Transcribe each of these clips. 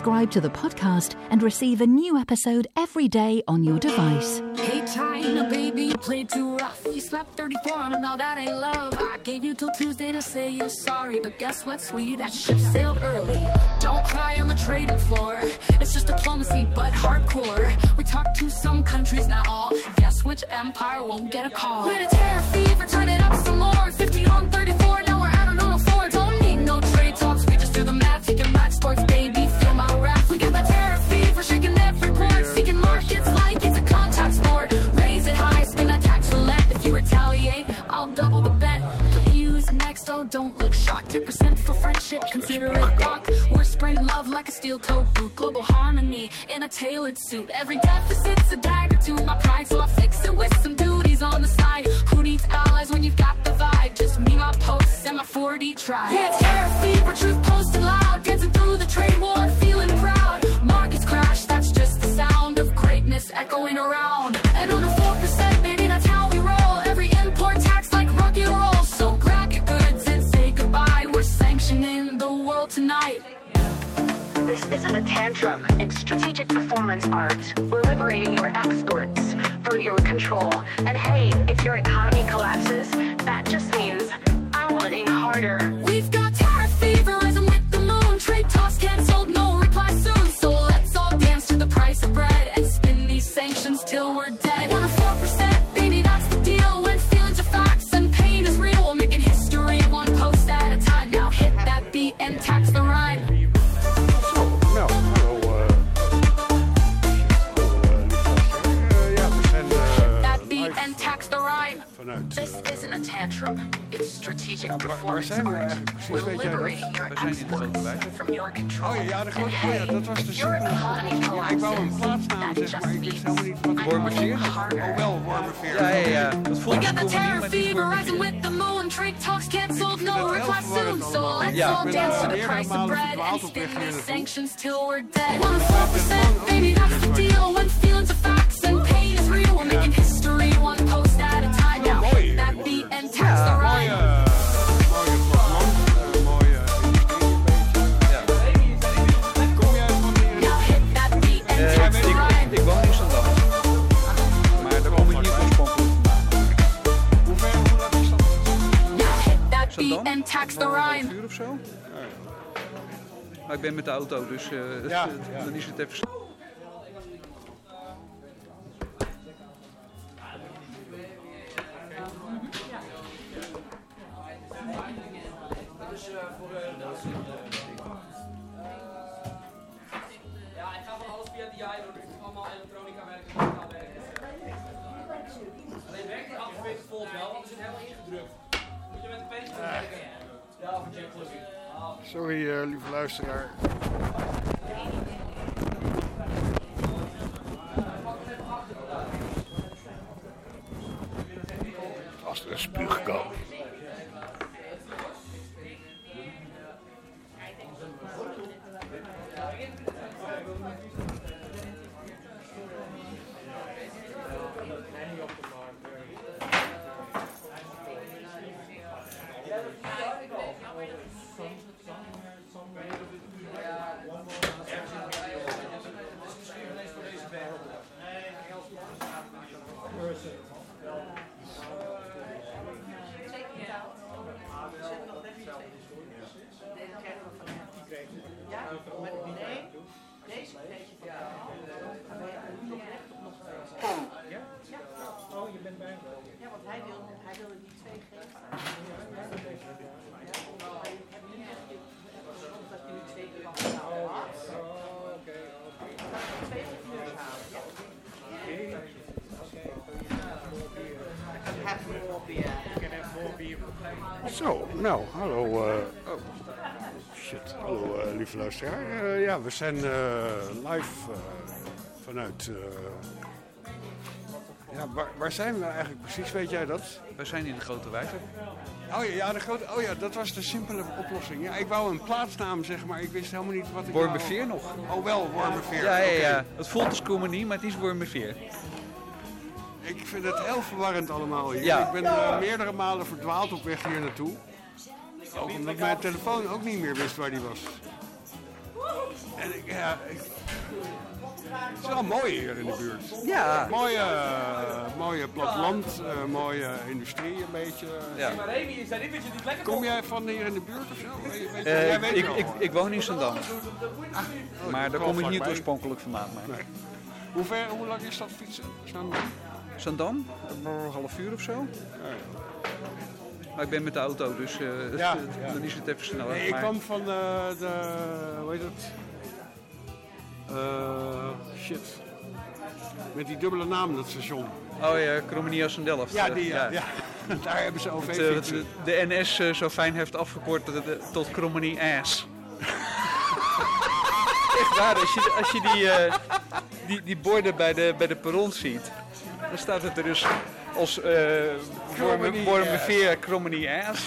subscribe to the podcast and receive a new episode every day on your device. Hey, China, baby, you played too rough. You slapped 34 on him, now that ain't love. I gave you till Tuesday to say you're sorry, but guess what, sweetie? That ship sailed early. Don't cry on the trading floor. It's just diplomacy, but hardcore. We talk to some countries, not all. Guess which empire won't get a call? We're in a terror fever, turn it up some more. 50 on 34, now we're out on the floor. Don't need no trade talks, we just do the math. Taking back sports, baby, feel my wrath. We got the terror fever, shaking every port. Seeking markets like it's a contact sport. Raise it high, spin that tax roulette. If you retaliate, I'll double the bet. Use next, oh, don't look shocked. 10% for friendship, consider it rock. We're spreading love like a steel-toed boot. Global harmony in a tailored suit. Every deficit's a dagger to my pride, so I'll fix it with some duties on the side. Who needs allies when you've got the vibe? Just me, my posts, and my 4D tribe. Yeah, terror fever, truth posted loud. Dancing through the trade war, feeling proud. Markets crash, that's just the sound of greatness echoing around. And on the 4%, baby, that's how we roll. Every import tax like rock and roll. So grab your goods and say goodbye. We're sanctioning the world tonight. This isn't a tantrum, it's strategic performance art. We're liberating your exports from your control. And hey, if your economy collapses, that just means I'm working harder. We've got tariff fever rising with the moon. Trade talks canceled, no reply soon. So let's all dance to the price of bread and spin these sanctions till we're dead. 1 or 4%, baby, that's the deal. When feelings are facts and pain is real, we're making history one post at a time. Now hit that beat and tax the rhyme. Nou, hallo, ja, we zijn That beat live and tax the rhyme. vanuit... This isn't a tantrum, it's strategic waar performance zijn we art. eigenlijk precies? We're Weet jij dat? liberating your We zijn in de grote exports wijk. from your control. Oh ja, de grote... And Oh ja, dat was de your simpele... economy Ja, ik wou een collapses, plaatsnaam that zeggen, maar ik just wist helemaal niet wat ik Wormerveer? Oh, wel, Wormerveer. Ja. Dat We voelt got een the communie, terror maar niet fever rising Wormerveer. with the moon. Trade talks canceled, no heel reply soon. verwarrend So allemaal. let's Ja. all Ik ben dance to the meerdere price of malen bread and verdwaald op spin weg hier these naartoe. sanctions till we're dead. 1 or 4%, baby, that's the deal. When feelings are facts and pain is real, we're making history one post at a time. Now hit that beat and tax the Mooie rhyme. platteland, mooie industrie een beetje. Kom jij van hier? Now hit that beat and tax the rhyme. Ik woon in Zandam. Maar daar kom ik niet oorspronkelijk vandaan. Hoe laat is dat? Now hit that beat Zandam? and tax the Een rhyme. uur of zo. Maar ik ben met de auto, dus Ja. dan is het even... Ja, ik ga van alles via die jij door, dus allemaal elektronica werken, digitaal werken. Alleen werkt die 48 volt wel, want er zit helemaal ingedrukt. Moet je met de pen werken? Ja, of een jack gelukkig. Sorry, lieve luisteraar. Als er een spuug kan. Zo, nou, hallo. Oh, shit. Hallo, lieve luisteraar. Ja, we zijn live vanuit... ja, waar zijn we eigenlijk precies? Weet jij dat? Wij zijn in de grote wijk. Oh ja, dat was de simpele oplossing. Ja, ik wou een plaatsnaam zeggen, maar ik wist helemaal niet wat ik Wormerveer nog. Oh, wel, Wormerveer. Ja. Oké. Het voelt als communie, maar het is Wormerveer. Ik vind het heel verwarrend allemaal hier. Ja. Ik ben meerdere malen verdwaald op weg hier naartoe. Ook omdat mijn telefoon ook niet meer wist waar die was. Het is wel mooi hier in de buurt. Ja. Mooie platteland, mooie industrie een beetje. Ja. Maar Remy, is dat niet lekker? Kom jij van hier in de buurt of zo? Jij weet wel. Ik woon in Zandam. Maar daar kom ik niet vlakbij. oorspronkelijk vandaan. Maar. Nee. Hoe lang is dat fietsen? Zandam? Een half uur of zo. Maar ik ben met de auto, dus dan is het even sneller. Nee, ik maar... kwam van hoe heet het? Shit. Met die dubbele naam, dat station. Oh ja, Krommenie en Delft. Ja, die ja. Daar hebben ze OV-fietsen. De NS zo fijn heeft afgekort tot Krommenie Ass. Echt waar, als je die borden bij de perron ziet, dan staat het er dus als Wormerveer Krommenie Ass.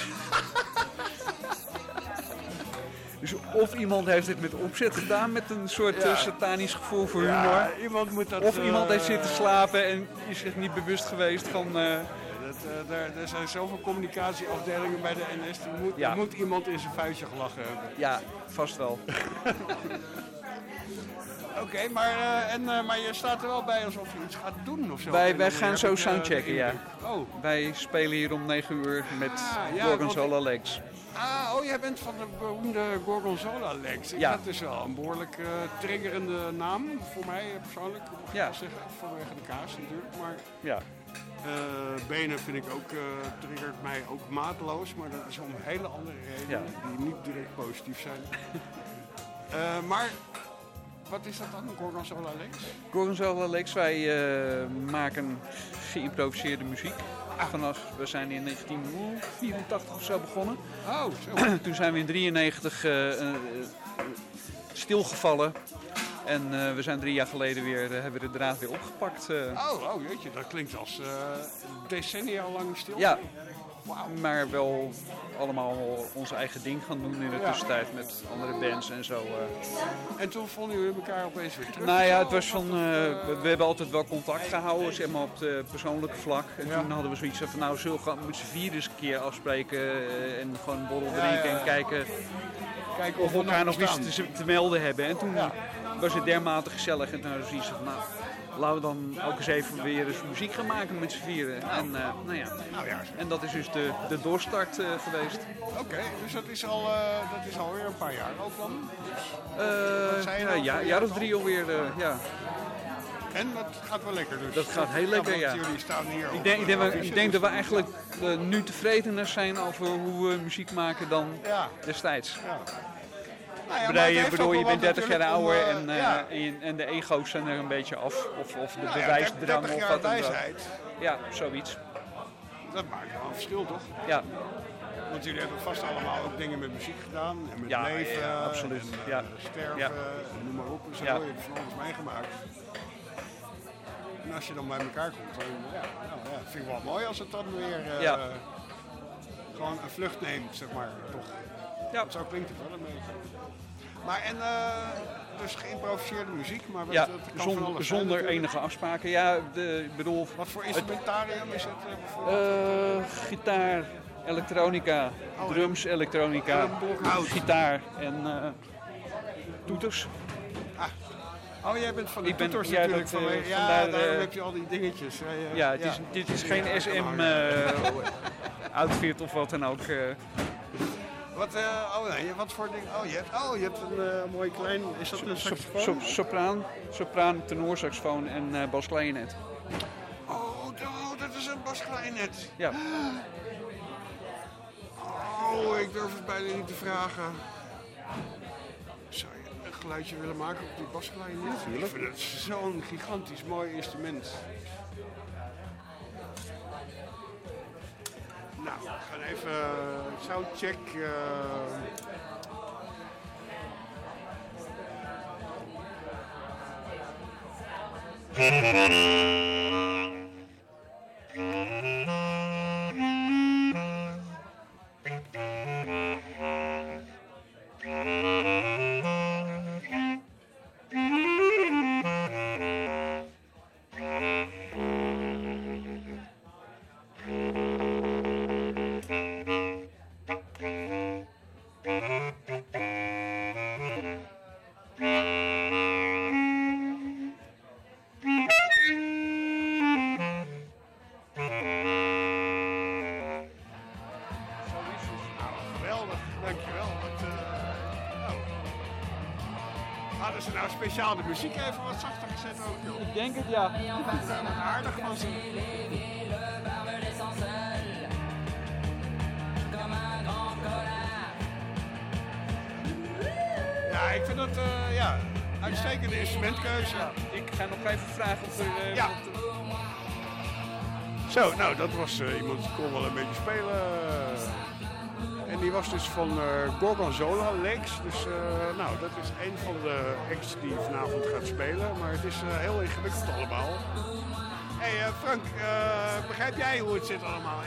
Dus of iemand heeft dit met opzet gedaan met een soort satanisch gevoel voor humor. Ja, iemand moet dat, of iemand heeft zitten slapen en is zich niet bewust geweest van... Er zijn zoveel communicatieafdelingen bij de NS. Er moet iemand in zijn vuistje gelachen hebben. Ja, vast wel. Oké, maar je staat er wel bij alsof je iets gaat doen of zo. Wij gaan zo soundchecken, ja. Oh. Wij spelen hier om 9 uur met ja, Gorgonzola Legs. Jij bent van de beroemde Gorgonzola Legs. Ja. Dat is wel een behoorlijk triggerende naam voor mij persoonlijk. Mag ik Ja. wel zeggen, vanwege de kaas natuurlijk. Maar Ja. benen vind ik ook, triggert mij ook mateloos. Maar dat is om hele andere redenen die niet direct positief zijn. Maar wat is dat dan, Gorgonzola Legs? Gorgonzola Legs, wij maken geïmproviseerde muziek. We zijn in 1984 of zo begonnen. Oh, zo. Toen zijn we in 1993 stilgevallen. En we zijn 3 jaar geleden hebben we de draad weer opgepakt. Oh, jeetje, dat klinkt als decennia lang stil. Ja, maar wel allemaal onze eigen ding gaan doen in de tussentijd met andere bands en zo. En toen vonden jullie elkaar opeens weer terug? Nou ja, het was van, we hebben altijd wel contact gehouden, zeg maar op het persoonlijke vlak. En toen hadden we zoiets van, zullen we met z'n vier eens een keer afspreken en gewoon een borrel drinken en kijken of we elkaar nog iets te melden hebben. En toen was het dermate gezellig en toen hadden we zoiets van, laten we dan ook eens even weer eens muziek gaan maken met z'n vieren. En, en dat is dus de doorstart geweest. Oké, dus dat is alweer een paar jaar ook dan? Een jaar of 3 alweer, ja. En dat gaat wel lekker dus? Dat gaat heel lekker, ja. Jullie staan hier Ik denk dat we eigenlijk nu tevredener zijn over hoe we muziek maken dan destijds. Ja. Ik bedoel, je bent 30 jaar ouder en de ego's zijn er een beetje af. Of de bewijsdrang of wat dan ook. Ja, zoiets. Dat maakt wel een verschil, toch? Ja. Want jullie hebben vast allemaal ook dingen met muziek gedaan. En met leven, ja, absoluut. En, sterven, en noem maar op. En zo, je hebt van alles meegemaakt. En als je dan bij elkaar komt, dan vind ik wel mooi als het dan weer gewoon een vlucht neemt, zeg maar, toch? Ja. Zo klinkt het wel een beetje. Maar dus geïmproviseerde muziek, maar dat kan van alles zonder zijn, enige afspraken. Ja, ik bedoel... Wat voor instrumentarium is het bijvoorbeeld? Gitaar, elektronica, drums, elektronica, gitaar en toeters. Oh, jij bent van de toeters ja, natuurlijk. Vandaar, daarom heb je al die dingetjes. Dit is geen SM-outfit of wat dan ook. Wat voor ding? Je hebt een mooi klein... Is dat een saxofoon? Sopraan, tenorsaxofoon en basklarinet. Dat is een basklarinet. Ja. Ik durf het bijna niet te vragen. Zou je een geluidje willen maken op die basklarinet? Ik vind het zo'n gigantisch mooi instrument. Nou, we gaan even soundcheck. Hadden ze nou speciaal de muziek even wat zachter gezet ook, joh? Ik denk het, ja. Aardig van ze. Ja, ik vind dat uitstekende instrumentkeuze. Ja, ik ga nog even vragen of er... Ja. Zo, nou dat was iemand die kon wel een beetje spelen. En die was dus van Gorgonzola Lakes. Dus nou, dat is een van de acts die vanavond gaat spelen. Maar het is heel ingewikkeld allemaal. Hey Frank, begrijp jij hoe het zit allemaal?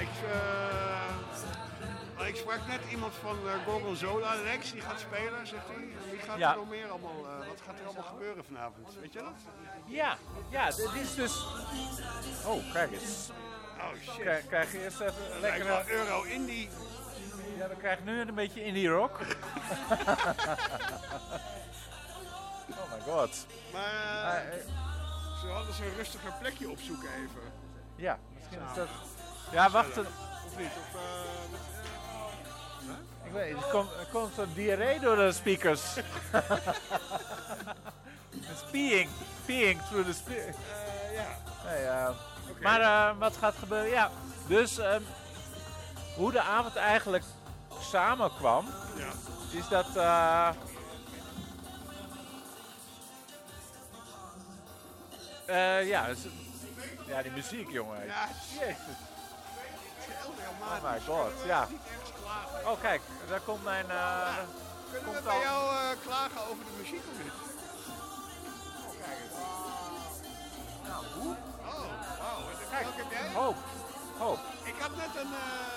Ik sprak net iemand van Gorgonzola Lakes die gaat spelen, zegt hij. Wie gaat er nog meer allemaal, wat gaat er allemaal gebeuren vanavond? Weet je dat? Ja, dit is dus... Oh, kijk eens. Oh shit. Krijg je eerst even lekker... Euro-indie. Ja, dan krijg je nu een beetje indie rock. Oh my god. Maar ze hadden ze een rustiger plekje opzoeken even. Ja, misschien is dat... Ja, wacht. Of niet? Ik weet niet, er komt zo'n diarree door de speakers. It's peeing through the speakers. Okay. Maar wat gaat gebeuren? Ja, dus hoe de avond eigenlijk samenkwam, is dat... ja, die muziek, jongen. Ja, Jezus. Oh my god, ja. Oh kijk, daar komt mijn... Kunnen we bij jou klagen over de muziek of niet? Oh, kijk eens. Nou, hoe? Oh, wauw. Kijk, welke heb jij? Hoop. Ik had net een...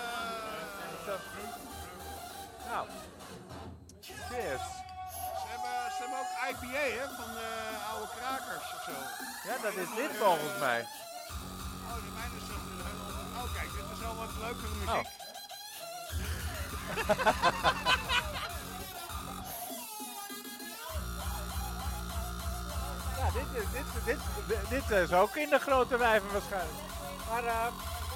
Nou. Cheers. Ze hebben ook IPA, hè, van oude krakers of zo. Ja, dat is dit volgens mij. Oh, de mijne is dat... Oh, kijk, dit is wel wat leukere muziek. Oh. Ja, dit is ook in de grote wijven waarschijnlijk. Maar ja.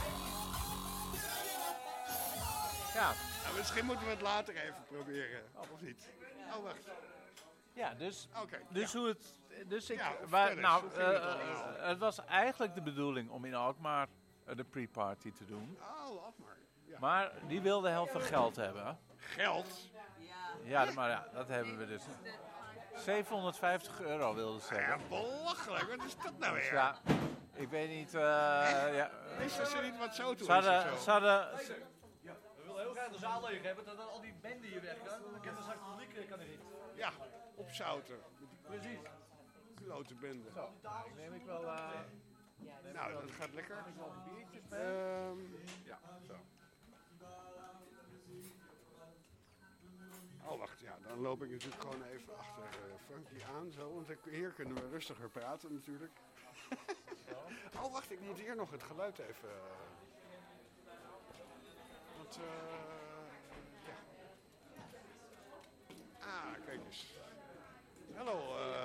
Nou, misschien moeten we het later even proberen. Of niet? Oh, wacht. Ja, dus, okay, dus hoe het... Dus ik, het was eigenlijk de bedoeling om in Alkmaar de pre-party te doen. Oh, Alkmaar. Ja. Maar die wilde heel veel geld hebben. Geld? Ja, maar ja, dat hebben we dus. €750 wilden ze hebben. Ja, belachelijk. Wat is dat nou weer? Dus ja, ik weet niet... Wisten ze niet wat zo toe is? We willen heel graag de zaal leeg hebben, dat al die benden hier weg kan. Dan kan straks het publiek kan erin. Ja, opzouten. Precies. Grote bende. Zo, ik neem ik wel... Nou, dat gaat lekker. biertjes mee. Ja, zo. Oh, wacht, ja, dan loop ik natuurlijk gewoon even achter Frankie aan, zo, want hier kunnen we rustiger praten natuurlijk. Oh, wacht, ik moet hier nog het geluid even... Want, ja. Ah, kijk eens. Hallo,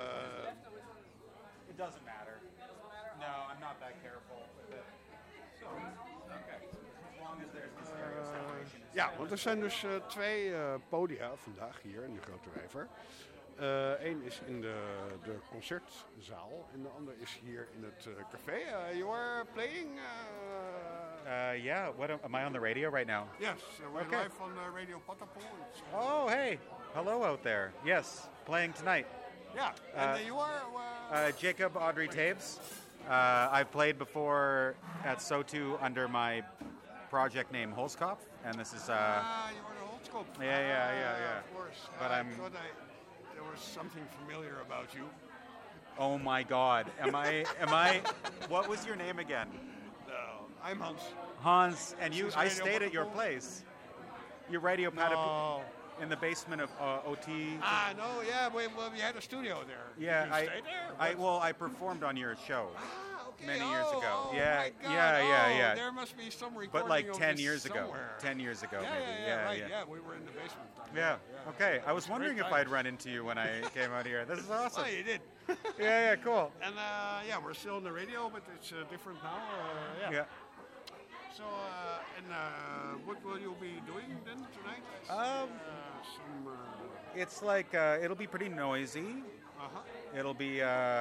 It doesn't matter. No, I'm not that careful with it. So, okay. As long as there's the stereo separation. Ja, want er zijn dus twee podia vandaag hier in de Grote Wijver. Eén is in de concertzaal en de ander is hier in het café. You are playing? Yeah, am I on the radio right now? Yes, we're live on Radio Patapon. Oh, hey. Hello out there. Yes, playing tonight. Yeah, and you are? Jacob Audrey Taves. I've played before at SO2 under my project name Holzkopf, and this is... you are the Holzkopf. Yeah. Of course. But I thought there was something familiar about you. Oh my God. Am I, what was your name again? No, I'm Hans. Hans, and you, This is I Radio stayed at your Patapon? place. Your Radio Patapon. No. In the basement of OT. No, yeah, we had a studio there. Yeah, Did you stay there? I performed on your show Okay. many years ago. Oh, Yeah, my God. yeah. There must be some recording But like of 10 this years ago. somewhere. 10 years ago, Yeah, maybe. right. Yeah, we were in the basement. Yeah. Okay. I was It's wondering great if I'd times. run into you when I came out here. This is awesome. Oh, you did. Yeah, cool. And yeah, we're still on the radio, but it's different now. Yeah. So, what will you be doing then tonight? It's like it'll be pretty noisy. It'll be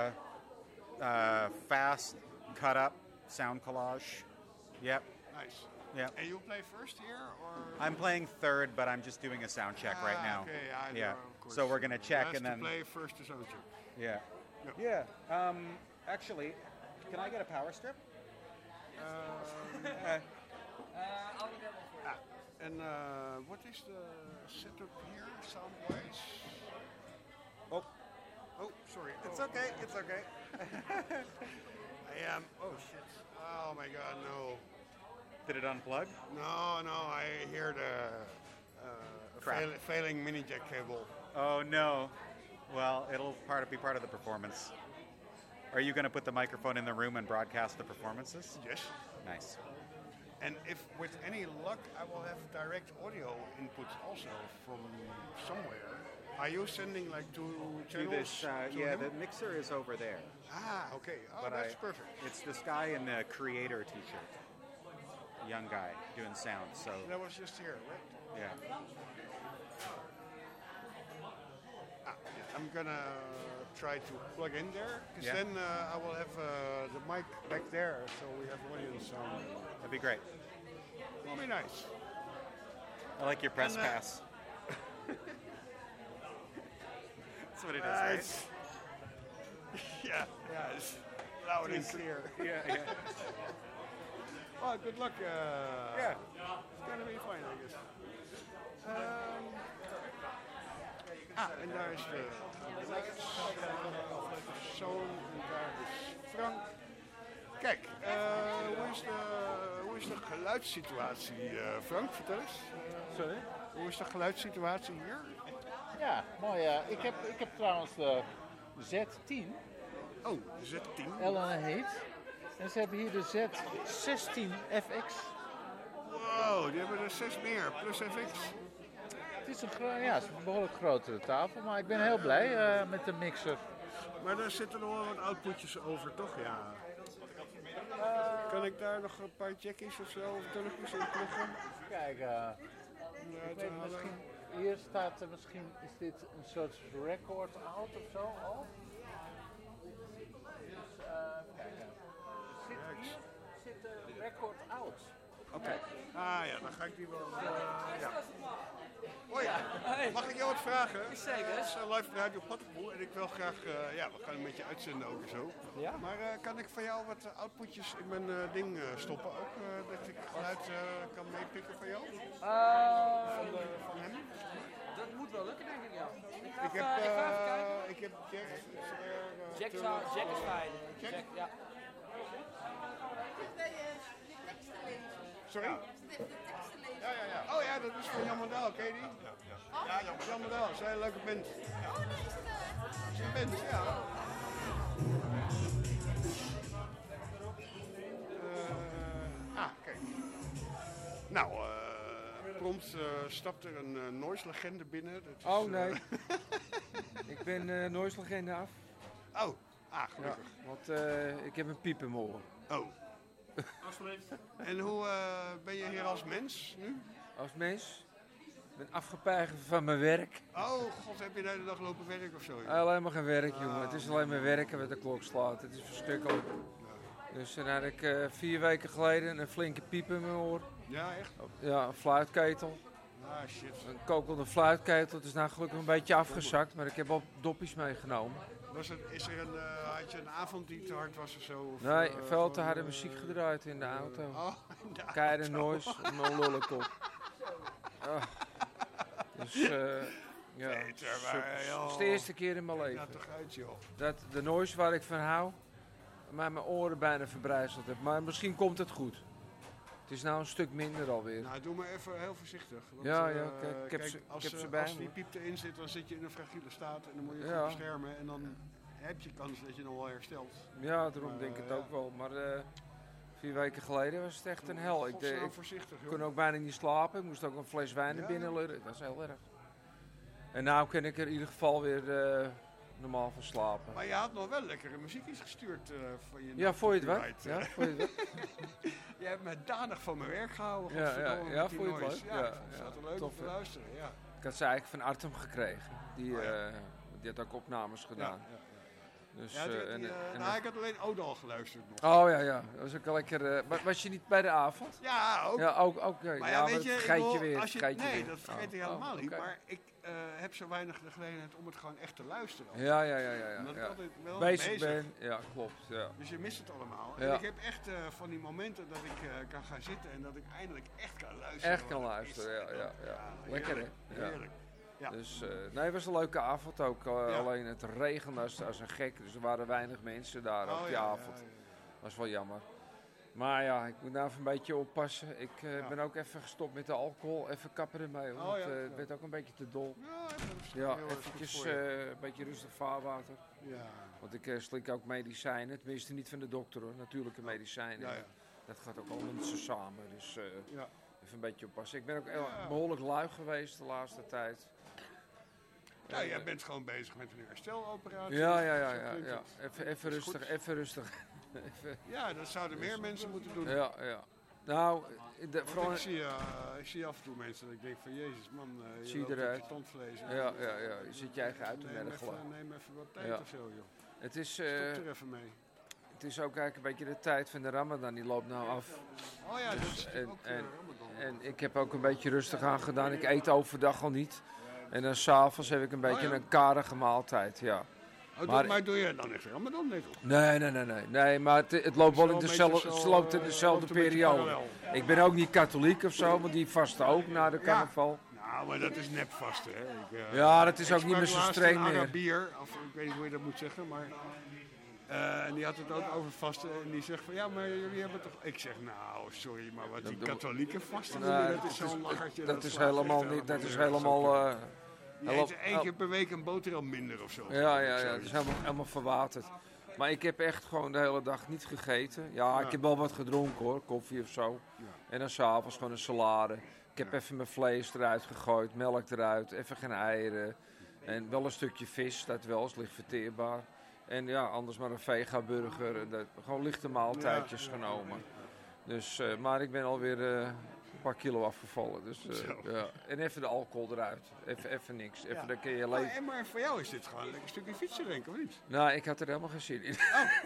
fast, cut up sound collage. Yep. Nice. Yep. And you play first here, or? I'm playing third, but I'm just doing a sound check right now. Okay, yeah. Of course. So we're gonna check Last and then to play first the sound check. Yeah. Yep. Yeah. Actually, can I get a power strip? I'll get one for you. And what is the setup here, sound-wise? Oh, sorry. it's okay. It's okay. I am. Oh shit. Oh my God, no. Did it unplug? No, I hear the failing mini jack cable. Oh no. Well, it'll be part of the performance. Are you going to put the microphone in the room and broadcast the performances? Yes. Nice. And if with any luck, I will have direct audio inputs also from somewhere. Are you sending like two channels? Yeah, the mixer is over there. Okay. Oh, But that's perfect. It's this guy in the creator t-shirt. Young guy doing sound. So That was just here, right? yeah. I'm gonna try to plug in there, because Yeah. then I will have the mic back there, so we have audience sound. That'd be great. It'll be nice. I like your press And, pass. That's what it is, right? It's- yeah, it's loud and clear. Yeah. Well, good luck. Yeah. It's gonna be fine, I guess. En daar is de zoon en daar is Frank. Kijk, hoe is de geluidssituatie, Frank? Vertel eens. Sorry? Hoe is de geluidssituatie hier? Ja, mooi. Ik heb trouwens de Z10, Oh, de Z10. Ellen heet. En ze hebben hier de Z16 FX. Wow, die hebben er 6 meer, plus FX. Het is het is een behoorlijk grotere tafel, maar ik ben heel blij met de mixer. Maar daar zitten nog wel wat outputjes over, toch? Ja. Kan ik daar nog een paar jackies of zo, of tunneltjes in pluggen? Kijk, ik weet misschien, hier staat er misschien, is dit een soort record out of zo al? Dus, kijk, hier zit de record out. Oké. Ah ja, dan ga ik die wel... ja. Hoi, mag ik jou wat vragen? Zeker. Het is live Radio Paddenpoel en ik wil graag... we gaan een beetje uitzenden ook en zo. Ja? Maar kan ik van jou wat outputjes in mijn ding stoppen ook? Dat ik geluid kan meepikken van jou? Van hem? Dat moet wel lukken, denk ik, ja. Ik heb even kijken. ik heb Jack. Jack is fijn. Jack? Ja. Sorry? Ja. Oh ja, dat is van Jan Mandaal, ken je die? Ja, Jan Mandaal, dat is een hele leuke band. Oh nee, is dat een band, ja. Kijk. Nou, prompt stapt er een noise-legende binnen. Dat is, Oh nee, ik ben noise-legende af. Oh, gelukkig. Ja, want ik heb een piep in mijn oor. Oh. Alsjeblieft. En hoe ben je hier als mens nu? Als mens? Ik ben afgepeigerd van mijn werk. Oh god, heb je de hele dag lopen werken of zo? Alleen maar geen werk, jongen. Het is alleen maar werken wat de klok slaat. Het is verschrikkelijk. Dus dan had ik 4 weken geleden een flinke piep in mijn oor. Ja, echt? Ja, een fluitketel. Ah, shit. Een kokende fluitketel. Het is nou gelukkig een beetje afgezakt, maar ik heb wel doppies meegenomen. Had je een avond die te hard was of zo? Of, Nee, veel te harde muziek gedraaid in de auto. Keiharde noise, mijn lullenkop. Dus ja, het is de eerste keer in mijn leven. Ja, toch uit, joh. Dat de noise waar ik van hou, maar mijn oren bijna verbrijzeld heb. Maar misschien komt het goed. Het is nou een stuk minder alweer. Nou, doe maar even heel voorzichtig. Want, Ja, kijk, ik heb ze bij als me. die piep erin zit, dan zit je in een fragiele staat en dan moet je Ja. goed beschermen. En dan heb je kans dat je nog wel herstelt. Ja, daarom denk ik het ook wel. Maar 4 weken geleden was het echt een hel. Ik voorzichtig, joh. kon ook bijna niet slapen. Ik moest ook een fles wijn naar binnen lurren. Dat was heel erg. En nu kan ik er in ieder geval weer normaal van slapen. Maar je had nog wel lekkere muziekjes gestuurd van je. Ja, vond je het wat? copyright. Ja, vond je het wat? Je hebt me danig van mijn werk gehouden. Ja, godverdomme, ja, met die vond je het noise. leuk? Ja, Ja, ik vond het ja, altijd leuk tof, om te hè? luisteren. Ja. Ik had ze eigenlijk van Artem gekregen. Die, Die had ook opnames gedaan. Dus, ik had alleen Odal geluisterd nog. Oh ja, dat was ook wel lekker. Was je niet bij de avond? Ja, ook. Ja, ook. Maar ja, weet je, vergeet je weer. dat vergeet ik Oh, helemaal niet. oké. Maar ik heb zo weinig de gelegenheid om het gewoon echt te luisteren. Ja. Omdat ik altijd wel bezig ben. Ja, klopt. Ja. Dus je mist het allemaal. Ja. En ik heb echt van die momenten dat ik kan gaan zitten en dat ik eindelijk echt kan luisteren. Echt kan luisteren, ja. Lekker hè? Ja. Heerlijk. Ja. Dus het was een leuke avond ook. Alleen het regende als een gek, dus er waren weinig mensen daar op die avond. Dat was wel jammer. Maar ja, ik moet nou even een beetje oppassen. Ik ben ook even gestopt met de alcohol. Even kappen ermee, want het werd ook een beetje te dol. Ja, eventjes een beetje rustig vaarwater. Ja. Want ik slik ook medicijnen, tenminste niet van de dokter hoor, natuurlijke medicijnen. Ja. Dat gaat ook allemaal niet zo samen, dus even een beetje oppassen. Ik ben ook behoorlijk lui geweest de laatste tijd. Ja, jij bent gewoon bezig met een hersteloperatie. Ja. Even rustig. Ja, dat zouden meer mensen moeten doen. Ja. Nou, ik zie af en toe mensen dat ik denk van Jezus man, zie je eruit. Tandvlees. Ja, je zit je eigen uit te mergelen. Neem even wat tijd of zo joh. Het is, stop er even mee. Het is ook eigenlijk een beetje de tijd van de Ramadan, die loopt nou af. Oh ja, dus, dat is ook Ramadan. En ik heb ook een beetje rustig aan gedaan. Ik eet overdag al niet. En dan s'avonds heb ik een beetje een karige maaltijd, ja. Maar doe je dan echt Ramadan niet op? Nee, maar het loopt wel in dezelfde periode. Ik ben ook niet katholiek of zo, want die vasten ook na de carnaval. Nou, maar dat is nepvasten, hè. Ja, dat is ook niet meer zo streng meer. Arabier, of ik weet niet hoe je dat moet zeggen, maar... en die had het ook over vasten en die zegt van ja, maar jullie hebben toch... Ik zeg nou, sorry, maar wat die katholieken vasten, dat is zo'n lachertje. Dat is helemaal niet, dat is helemaal... Je eet 1 keer per week een boterham minder of zo. Ja, het is helemaal verwaterd. Maar ik heb echt gewoon de hele dag niet gegeten. Ja, ik heb wel wat gedronken hoor, koffie of zo. Ja. En dan s'avonds gewoon een salade. Ik heb even mijn vlees eruit gegooid, melk eruit, even geen eieren. En wel een stukje vis, dat wel, is licht verteerbaar. En ja, anders maar een vegaburger. Gewoon lichte maaltijdjes genomen. Dus, maar ik ben alweer een paar kilo afgevallen. Dus, ja. En even de alcohol eruit. Even niks. Even, dan kun je leven. Maar voor jou is dit gewoon een stukje fietsen, denk ik, of niet? Nou, ik had er helemaal geen zin in.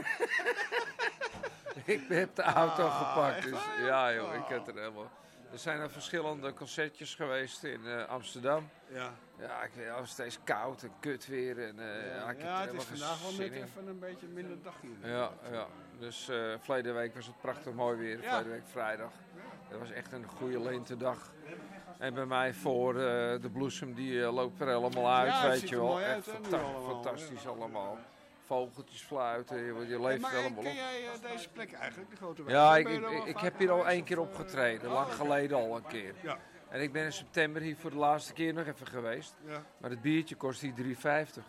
Ik heb de auto gepakt. Dus, ja joh, ik had er helemaal... Er zijn er verschillende concertjes geweest in Amsterdam. Ja, het was steeds koud en kut weer. En, het is vandaag wel net even een beetje minder dagje. Ja. Dus verleden week was het prachtig mooi weer. Verleden week vrijdag. Dat was echt een goede lentedag. En bij mij voor de bloesem, die loopt er helemaal uit, weet je wel. Echt fantastisch allemaal. Vogeltjes fluiten, je leeft helemaal op. Ken jij deze plek eigenlijk, de Grote Wijk? Ja, ik heb hier al 1 keer opgetreden, lang geleden al een keer. Ja. En ik ben in september hier voor de laatste keer nog even geweest. Ja. Maar het biertje kost hier €3,50.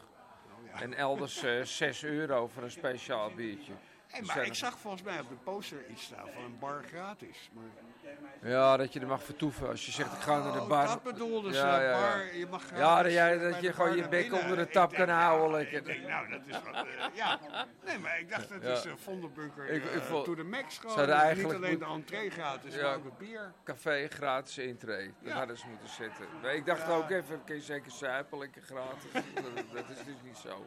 En elders €6 voor een speciaal biertje. Hey, maar ik zag volgens mij op de poster iets staan van een bar gratis. Maar... Ja, dat je er mag vertoeven. Als je zegt ik ga naar de bar. Dat bedoelde ze, bar, je mag gratis. Ja, dat je gewoon je bek onder de tap kan houden. Ik denk, nou, dat is wat... ja. Nee, maar ik dacht, het is een Vondelbunker to the max gewoon. Niet alleen de entree gratis, maar ook het bier. Café gratis intree. Dat hadden ze moeten zetten. Ik dacht ook even, kun je zeker suipen, lekker gratis. Dat is dus niet zo.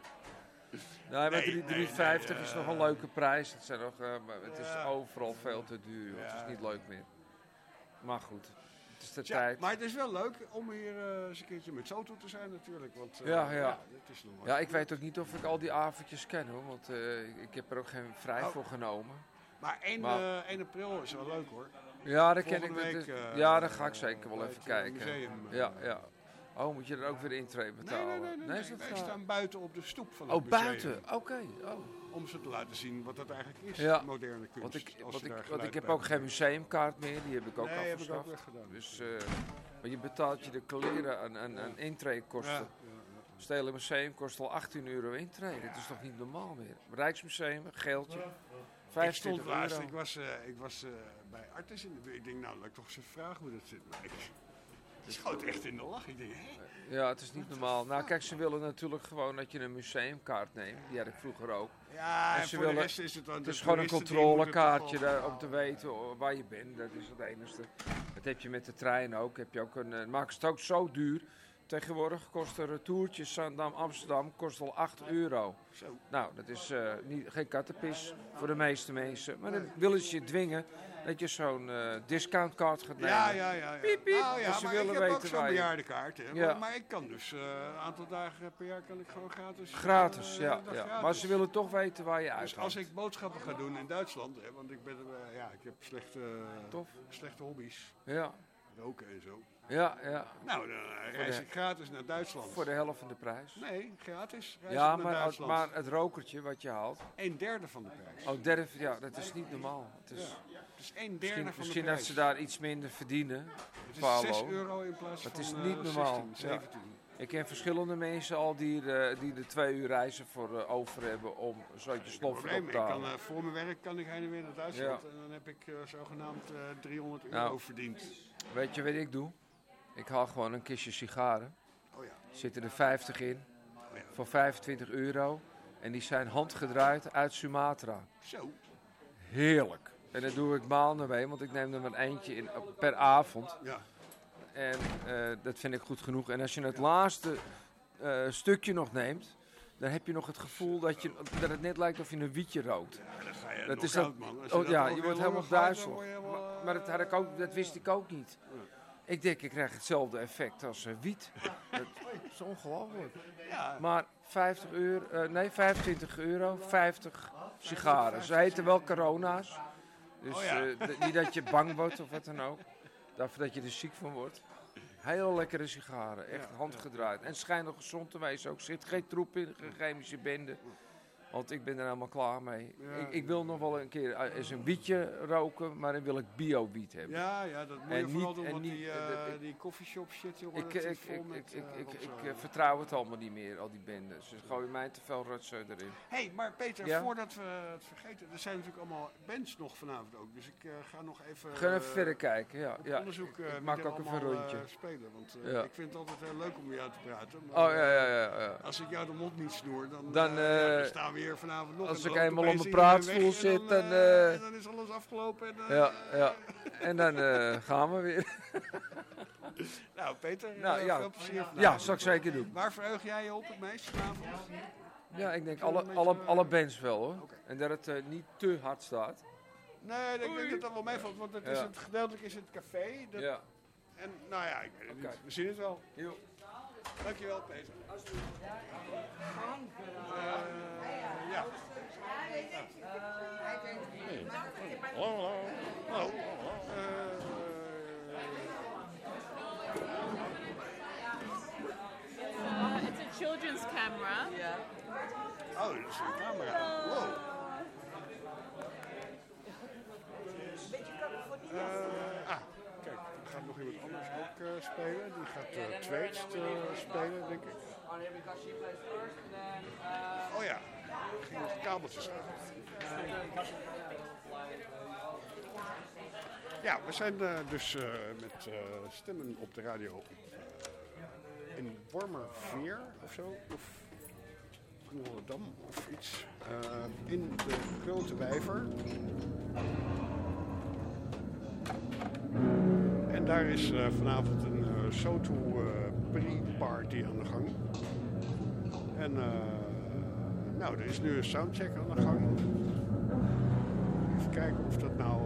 Nee, maar €3,50 is nog een leuke prijs. Het is overal veel te duur. Het is niet leuk meer. Maar goed, het is de tijd. Maar het is wel leuk om hier eens een keertje met Soto te zijn natuurlijk. Want, het is nog ik weet ook niet of ik al die avondjes ken hoor. Want ik heb er ook geen vrij voor genomen. Maar 1 april is wel leuk hoor. Ja, dat ken ik. Daar ga ik zeker wel even kijken. Museum, ja. Oh, moet je er ook weer intree betalen? Nee, ze staan buiten op de stoep van het museum. Buiten? Oké. Om ze te laten zien wat dat eigenlijk is, moderne kunst. Want ik heb ook geen museumkaart meer, die heb ik ook afgeschaft. Heb ik ook weggedaan. Dus, maar je betaalt je de kleren aan intreekosten. Stedelijk Museum kost al €18 intree. Dat is toch niet normaal meer? Rijksmuseum, geldje. €25. Ik was bij Artis in de buurt. Ik denk, nou, laat ik toch eens vragen hoe dat zit. Het schoot echt in de lach. Ik denk, Ja, het is niet normaal. Nou, kijk, ze willen natuurlijk gewoon dat je een museumkaart neemt. Die had ik vroeger ook. Ja, en voor de rest is het dan... Het is gewoon een controlekaartje om te weten waar je bent. Dat is het enige. Dat heb je met de trein ook. Maken ze het ook zo duur Tegenwoordig kost een retourtje Zandam-Amsterdam kost al €8. Zo. Nou, dat is geen kattenpis voor de meeste mensen. Maar dan willen ze je dwingen dat je zo'n discountkaart gaat nemen. Ja. Piep, piep. Nou ja, Dus ze maar willen ik heb ook weten zo'n waar je... bejaardenkaart. Hè. Ja. Maar ik kan dus een aantal dagen per jaar kan ik gewoon gratis. Gratis, ja. Gratis. Maar ze willen toch weten waar je Dus uit als ik boodschappen ga doen in Duitsland, hè, want ik heb slechte hobby's. Ja. Roken en zo. Ja. Nou, dan reis ik gratis naar Duitsland. Voor de helft van de prijs? Nee, gratis. Ja, maar het rokertje wat je haalt... 1/3 van de prijs. Oh, derde, ja, dat is niet normaal. Het is, dus 1/3 van de prijs. Misschien dat ze daar iets minder verdienen. Het is €6 in plaats van het is niet normaal. 17. Ik ken verschillende mensen al die er 2 uur reizen voor over hebben om zo'n sloffen op te halen. Voor mijn werk kan ik heen en weer naar Duitsland en dan heb ik zogenaamd €300 verdiend. Weet je wat ik doe? Ik haal gewoon een kistje sigaren. Oh ja. Zitten er 50 in. Oh ja. Voor €25. En die zijn handgedraaid uit Sumatra. Zo. Heerlijk. En dat doe ik maanden mee, want ik neem er maar eentje per avond. Ja. En dat vind ik goed genoeg. En als je het laatste stukje nog neemt, dan heb je nog het gevoel dat het net lijkt of je een wietje rookt. Ja, dat ga je dat nog is koud, man. Je wordt helemaal duizelig. Maar dat wist ik ook niet. Ja. Ik denk, ik krijg hetzelfde effect als wiet. Dat is ongelooflijk. Ja. Maar €25, 50 sigaren. Ze heten wel corona's. Dus niet dat je bang wordt of wat dan ook. Dat je er ziek van wordt. Heel lekkere sigaren. Echt handgedraaid. En het schijnt nog gezond te wezen ook. Er zit geen troep in, geen chemische bende. Want ik ben er helemaal klaar mee. Ja. Ik wil nog wel een keer eens een wietje roken, maar dan wil ik bio-wiet hebben. Ja, dat moet je vooral doen, want die coffeeshop shit, jongen, ik vertrouw het allemaal niet meer, al die bendes. Ze gooien mij te veel rotzooi erin. Hé, maar Peter, voordat we het vergeten, er zijn natuurlijk allemaal bands nog vanavond ook. Dus ik ga nog even... Ga even verder kijken, ja. Onderzoek ik maak ook even een rondje. Spelen, want ik vind het altijd heel leuk om met jou te praten. Maar, ja. Als ik jou de mond niet snoer, dan staan we hier vanavond nog. Als ik eenmaal op mijn praatstoel zit, dan is alles afgelopen. Ja. En dan gaan we weer. Nou, Peter, veel plezier vanavond. Ja, zal ik zeker doen. Waar verheug jij je op het meest vanavond? Ja, ik denk alle bands wel, hoor. En dat het niet te hard staat. Nee, ik denk dat dat wel meevalt, want gedeeltelijk is het café. Ja. En nou ja, ik weet het niet. We zien het wel. Jo. Dankjewel, Peter. Ja. Hallo. It's a children's camera. Yeah. Oh, dat is een camera. Wow. Kijk, er gaat nog iemand anders ook spelen. Die gaat tweets spelen, denk ik. Oh ja, er gingen nog kabeltjes aan. Ja, we zijn dus met stemmen op de radio in Wormerveer of zo, of Noordam of iets, in de Grote Wijver. En daar is vanavond een SoTo pre-party aan de gang. En er is nu een soundcheck aan de gang. Even kijken of dat nou...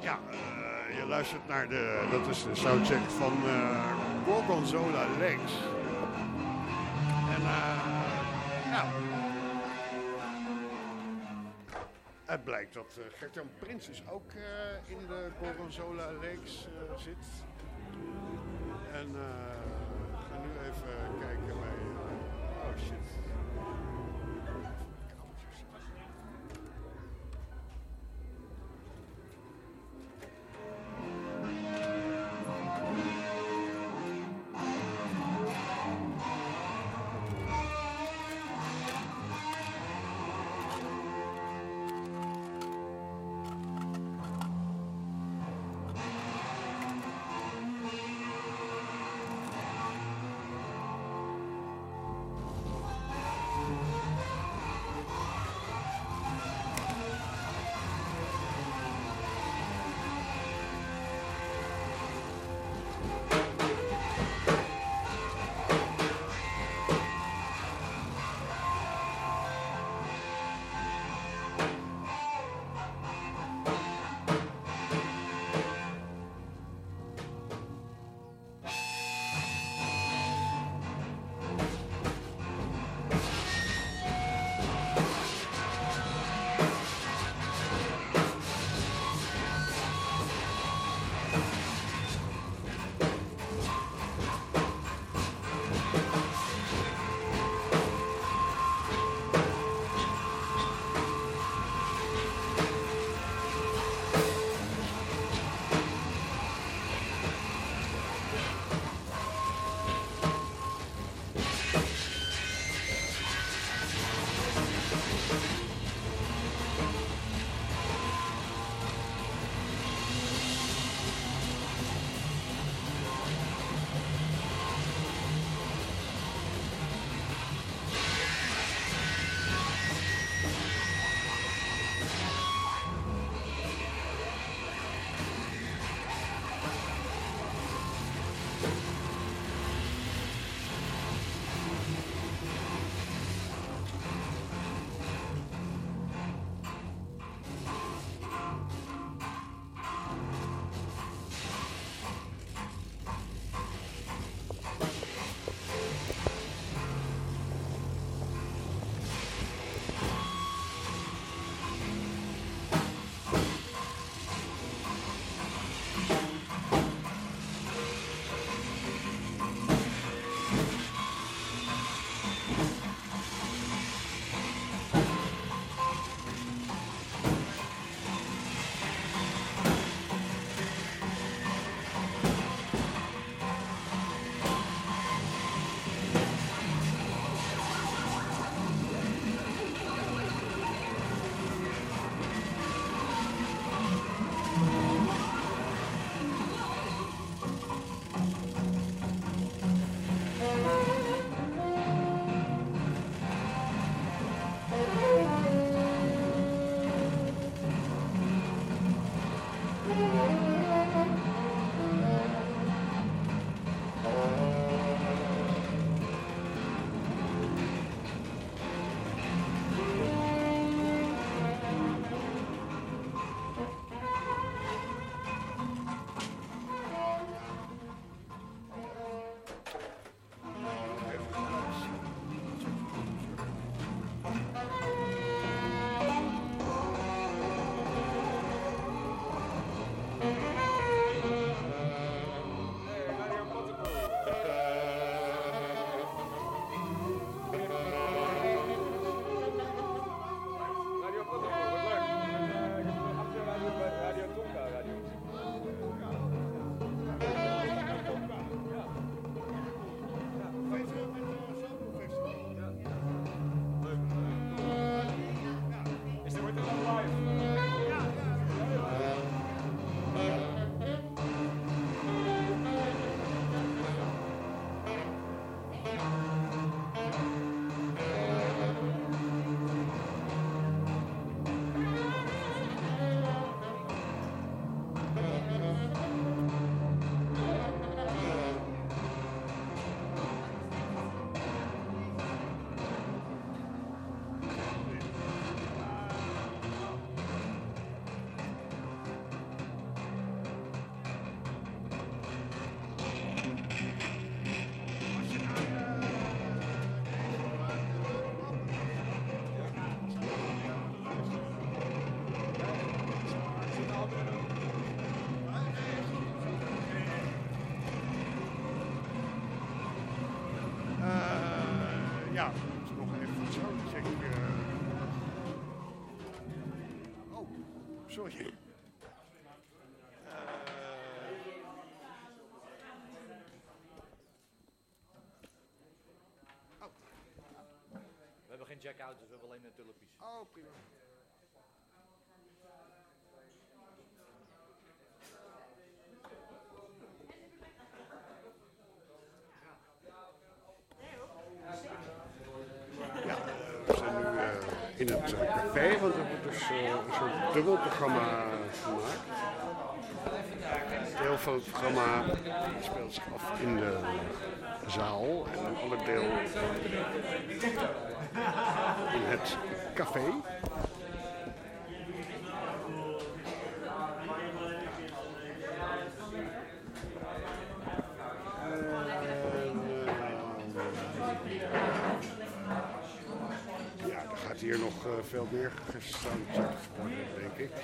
Ja, je luistert naar dat is de soundcheck van Gorgonzola Legs. En ja, het blijkt dat Gert-Jan Prins dus ook in de Gorgonzola Legs zit. En we gaan nu even kijken bij... oh shit. Sorry. We hebben geen jack-out, dus we hebben alleen de tulpies. Oh, prima. Ja, we zijn nu in het café, want er wordt dus een soort dubbelprogramma gemaakt. Een deel van het programma speelt zich af in de zaal en een ander deel in het café. Ja, er gaat hier nog veel meer gesoundcheckt worden, denk ik.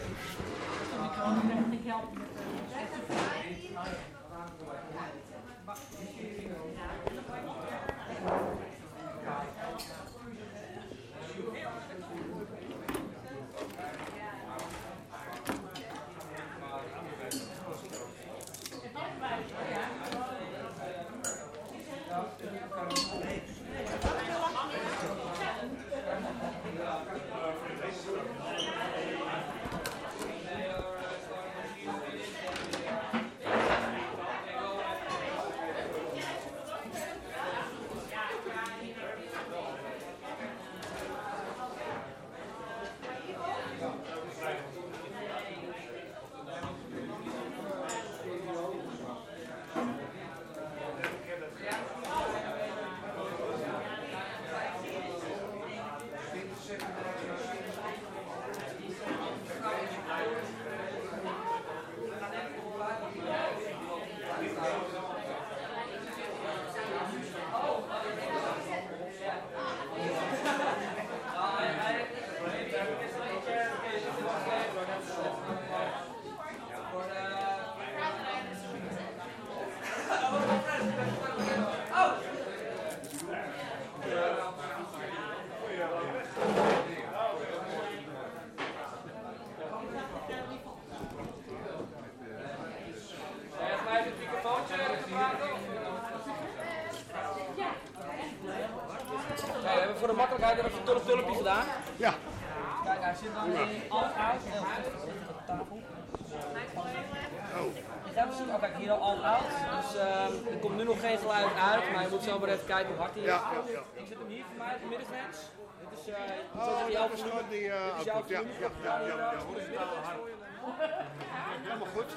Voor de makkelijkheid hebben we een tulpje gedaan. Ja. Kijk, hij zit dan in all-out. Op tafel. Oh. Oh, kijk, hier al all-out. Dus er komt nu nog geen geluid uit, maar je moet zo maar even kijken hoe hard hij is. Ja. Ik zet hem hier voor mij op de middengrens. Dit is dat is gewoon die output. Ja. Helemaal goed.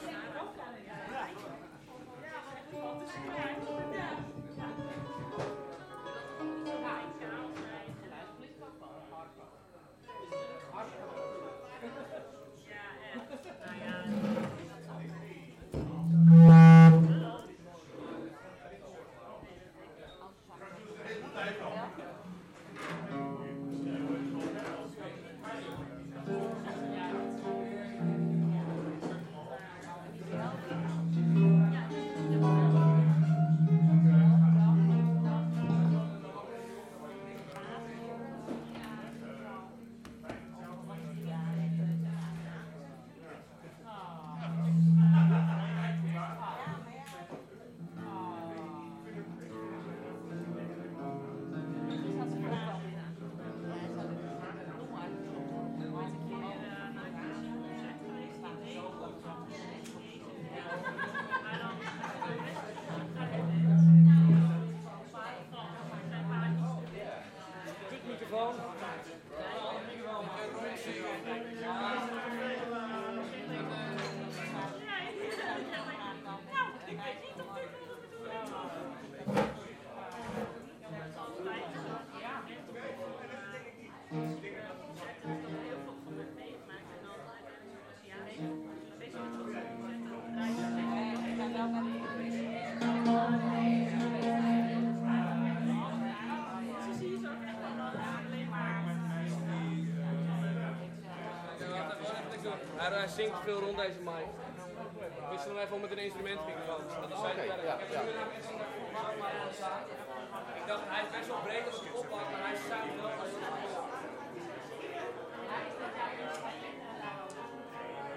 Hij zingt veel rond deze mic. Ik wist nog even om met een instrumentenmicrofoon. Dat is zijn werk. Ik dacht, hij is best wel breed als ik oppak, maar hij zuigt wel als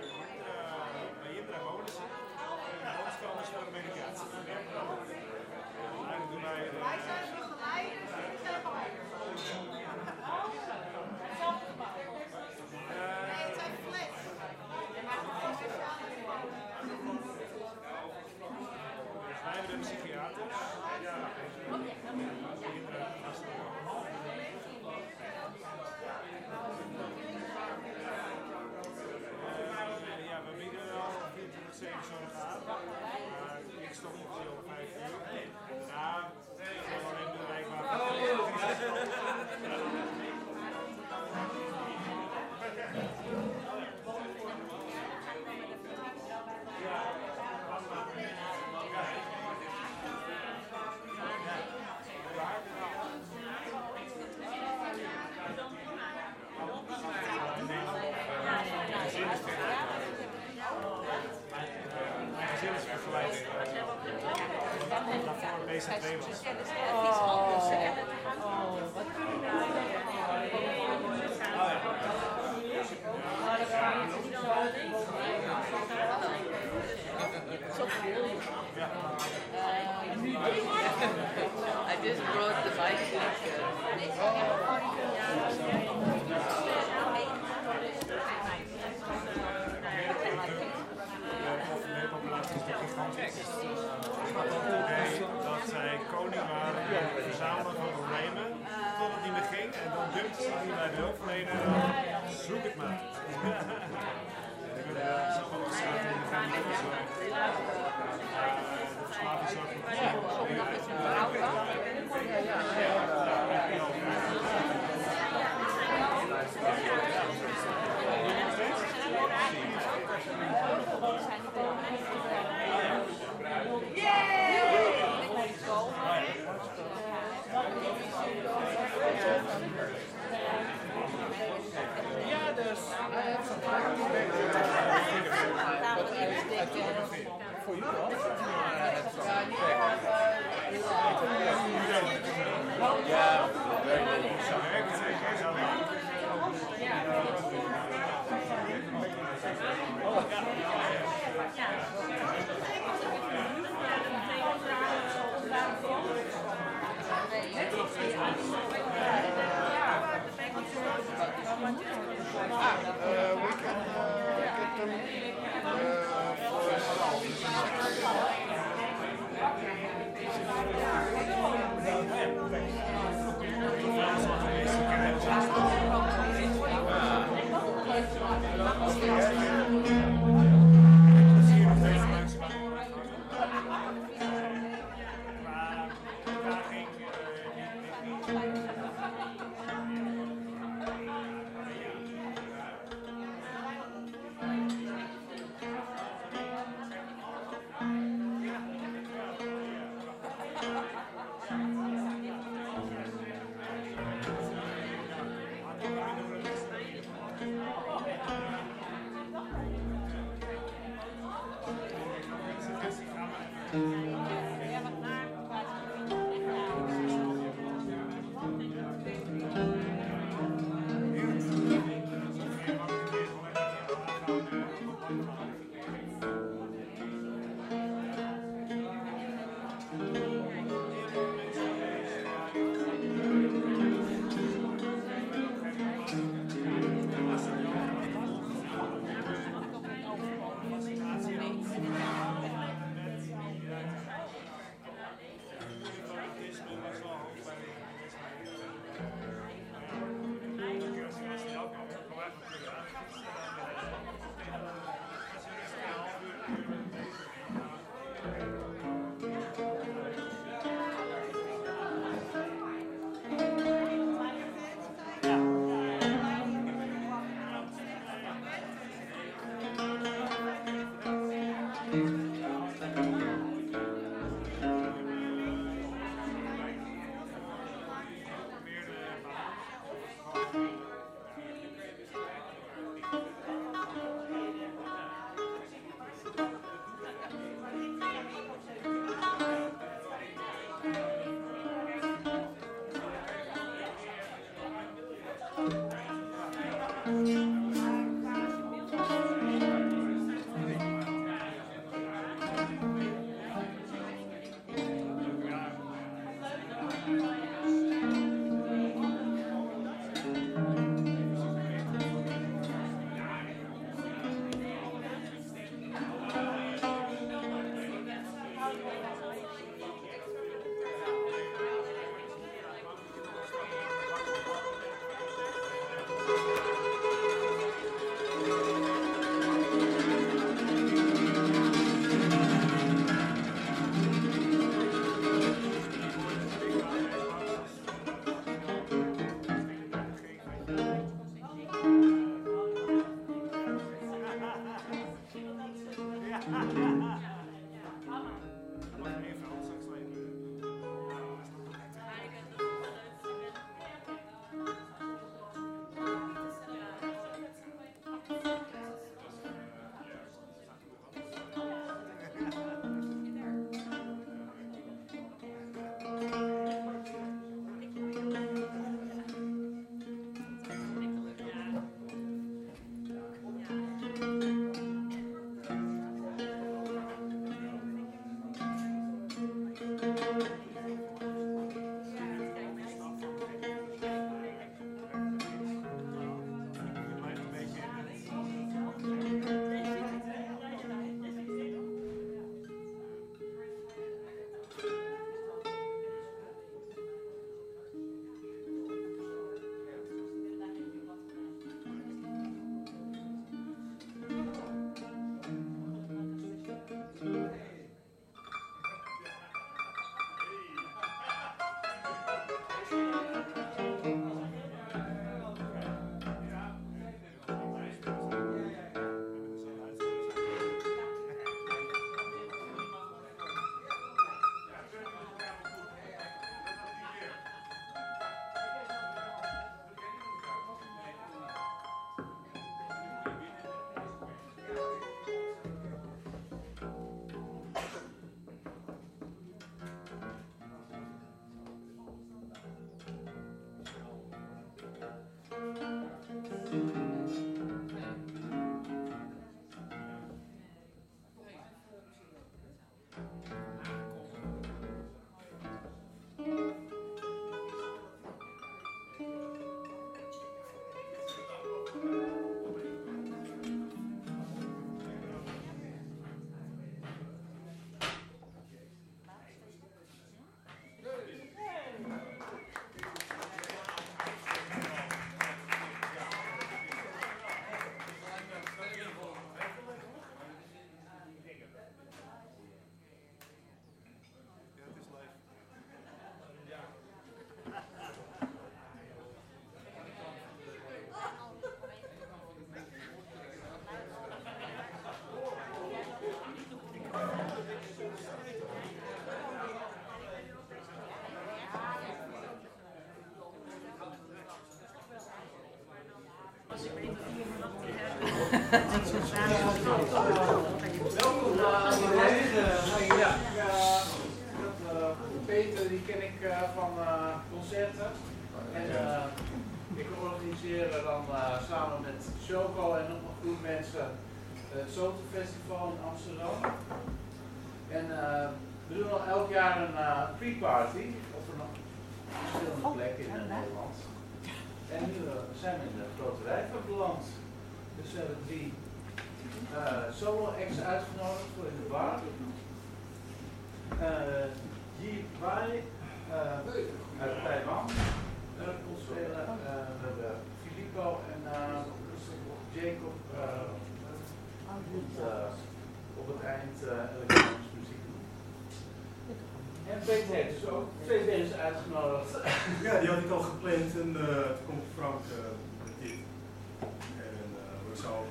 twee was. I just brought the bicycle. Dat zij koning waren in het verzamelen van problemen, tot het niet meer ging. En dan dumpte ze die bij de hulpverlener. Zoek het maar. Ik ben zelf ook gestart in de verslavingszorg. Ja, dus. Voor jou wel? Ja. Peter die ken ik van concerten. En ik organiseer dan samen met Choco en nog een groep mensen het Soto Festival in Amsterdam. En we doen al elk jaar een pre-party op verschillende plekken in Nederland. En nu zijn we in de grote rijvaart beland. Dus we hebben 3 solo-acts uitgenodigd voor in de bar. Yi Wei uit Taiwan komt spelen. We hebben Filippo en Jacob op het eind elektronische muziek doen. En Peter heeft dus ook 2 bands uitgenodigd. Ja, die had ik al gepland en toen komt Frank met dit. En we zouden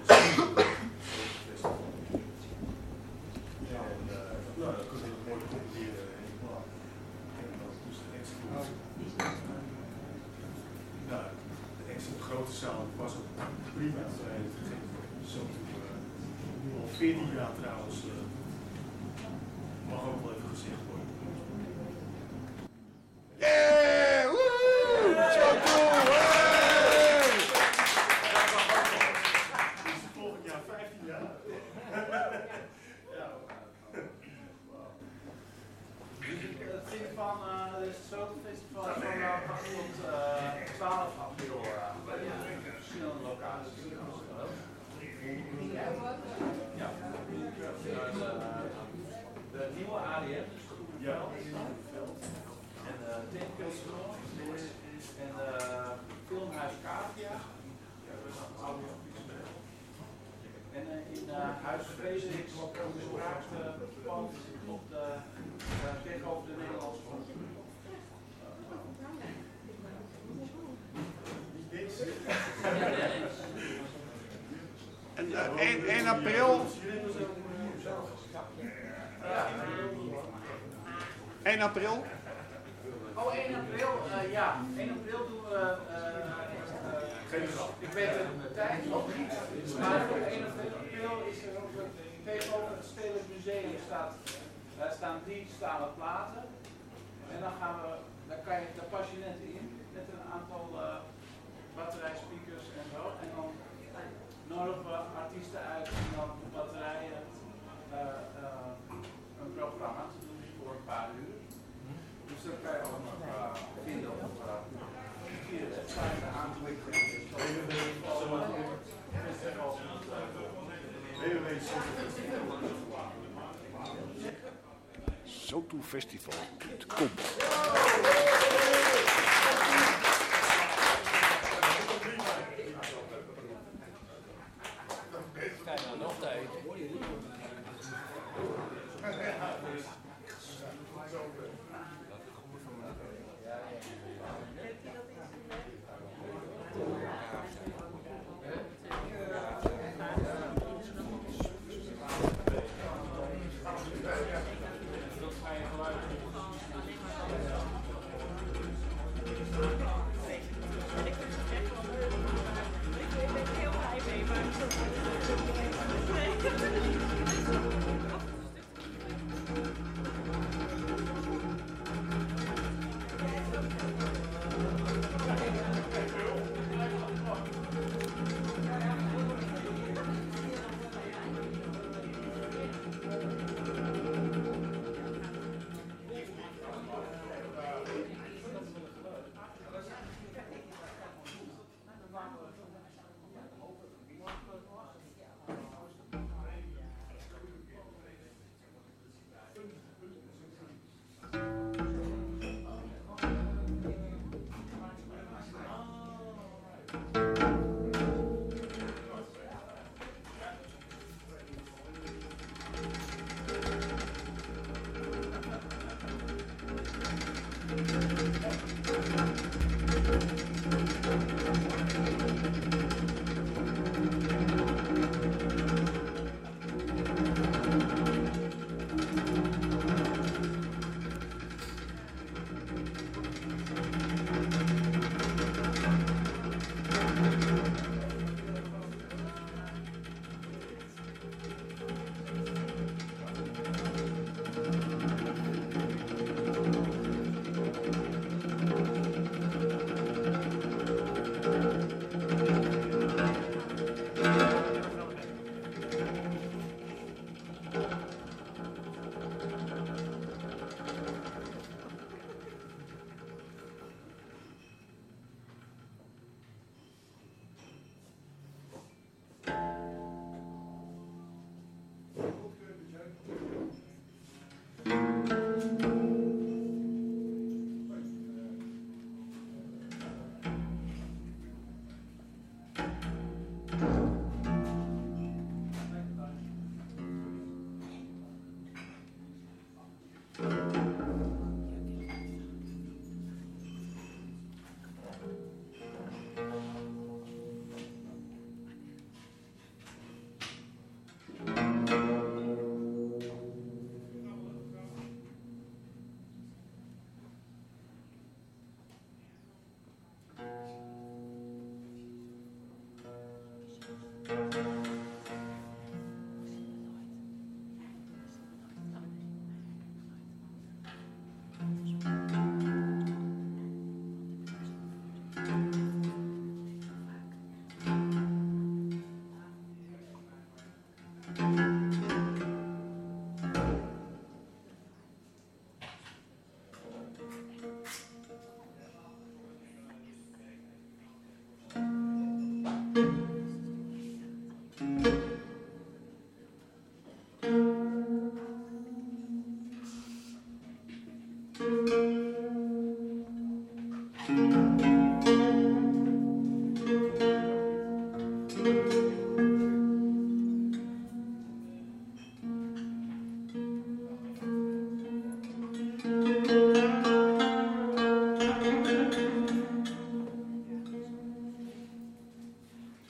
nou, dat kunnen we mooi combineren in de plan. En dan moest de extra nou, de extra grote zaal was ook prima. Zo al 14 jaar trouwens mag ook wel even gezegd worden. Yeah! Woehoe! Choco! Is het volgend jaar 15 jaar? Ja. Het ging van het Soto Festival van 8 tot 12 april bij verschillende locaties. Ja. De nieuwe ADM, dus de Oerveld, en de Tinkelstrom en Filmhuis Cavia. En in Huis Frederik op de spraakpand op de tegenover de Nederlandse grond. En 1 april. 1 april? Oh, 1 april, ja. 1 april doen we. Ik weet de tijd nog niet. Maar op 1 april is er ook tegenover het Stedelijk Museum staan 3 stalen platen. En dan daar pas je net in met een aantal batterijspeakers en zo. En dan nodigen we artiesten uit en dan batterijen een programma te doen voor een paar uur. Dus dat kan je ook nog vinden op via de website aanklikken. Sotofestival.com. Kijk nou, nog tijd.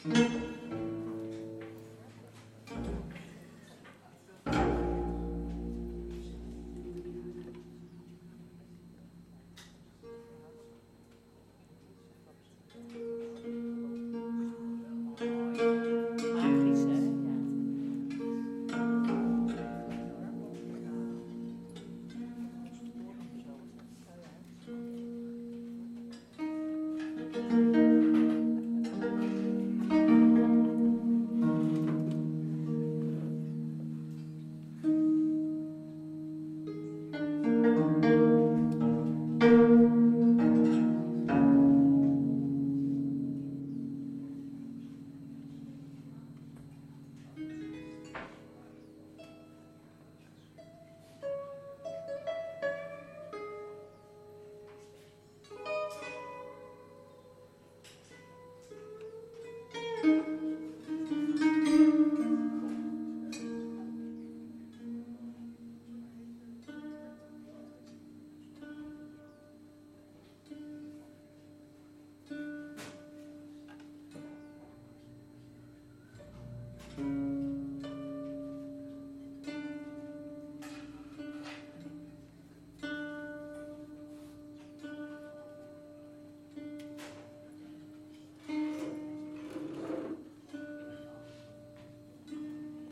Thank you.